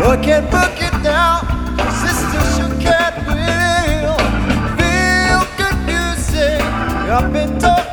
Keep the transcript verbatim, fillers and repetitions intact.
Look at, book it now, sister, sure can feel, feel good music up in top.